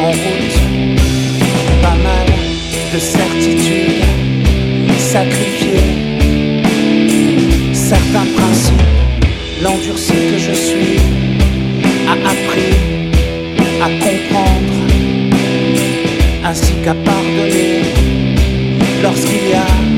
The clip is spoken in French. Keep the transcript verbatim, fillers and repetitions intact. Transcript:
en route. Pas mal de certitudes sacrifiées, certains principes, l'endurci que je suis a appris à comprendre ainsi qu'à pardonner lorsqu'il y a